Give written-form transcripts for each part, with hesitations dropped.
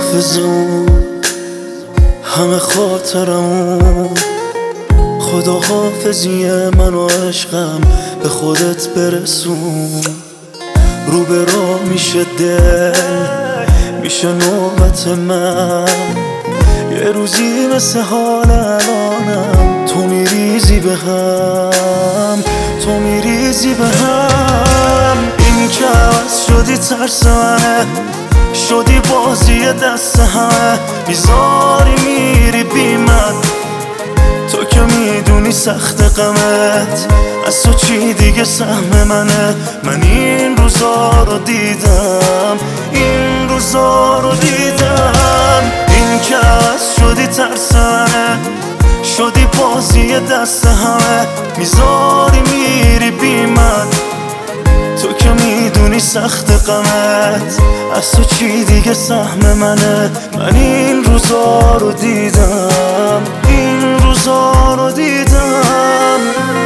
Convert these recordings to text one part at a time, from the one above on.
حافظون همه خاطرمون، خدا حافظی من و عشقم به خودت برسون. رو به راه میشه دل، میشه نوبت من، یه روزی مثل حال الانم تو میریزی به هم، تو میریزی به هم. این که عوض شدی ترس منه، شدی بازی دست همه، میذاری میری بی من، تو که میدونی سخت غمت از تو چی دیگه سهم منه. من این روزا رو دیدم، این روزا رو دیدم. این که عوض شدی ترس منه، شدی بازی دست همه، میذاری میری بی من، تو که میدونی سخت غمت از تو چی دیگه سهم منه. من این روزا رو دیدم، این روزا رو دیدم.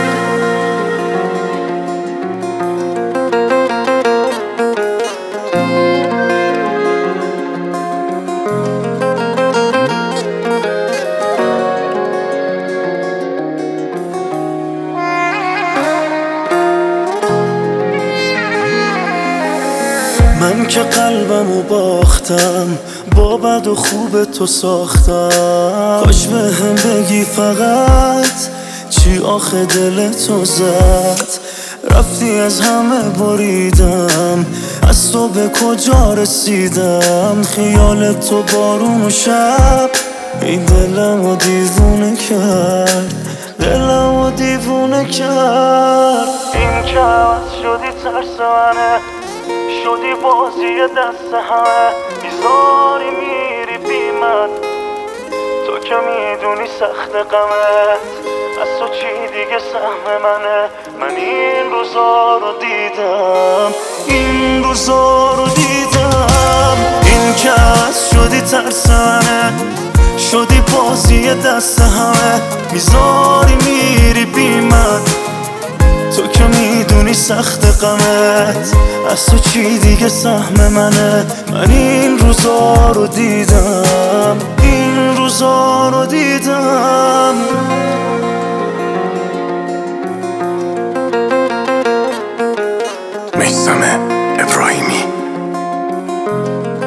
من که قلبمو باختم، با بد و خوب تو ساختم، کاش به هم بگی فقط چی آخه دل تو زد. رفتی از همه بریدم، از تو به کجا رسیدم، خیال تو بارون و شب این دلمو دیوونه کرد، دلمو دیوونه کرد. این که عوض شدی ترس منه، شدی بازی دست همه، میذاری میری بی من، تو که میدونی سخت غمت از تو چی دیگه سهم منه. من این روزا رو دیدم، این روزا رو دیدم. این که عوض شدی ترس منه، شدی بازی دست همه، میذاری میری بی من، تو که میدونی سخت غمت از تو چی دیگه سهم منه. من این روزا رو دیدم، این روزا رو دیدم. میثم ابراهیمی.